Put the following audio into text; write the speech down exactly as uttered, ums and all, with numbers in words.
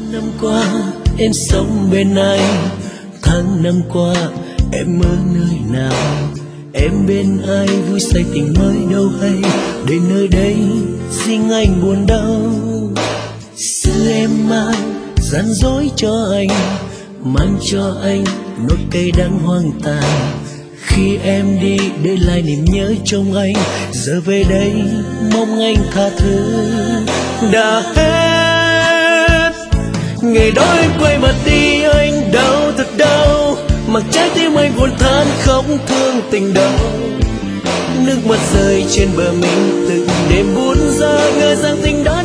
Năm qua em sống bên anh, tháng năm qua em ở nơi nào? Em bên ai vui say tình mới đâu hay, để nơi đây riêng anh buồn đau. Xưa em mang gian dối cho anh, mang cho anh nỗi cay đắng hoang tàn. Khi em đi để lại niềm nhớ trong anh, giờ về đây mong anh tha thứ. Đã hết ngày đó em quay mặt đi, anh đau thật đau, mặc trái tim anh buồn than khóc thương tình đâu. Nước mắt rơi trên bờ mình từng đêm buồn ra, ngờ rằng tình đó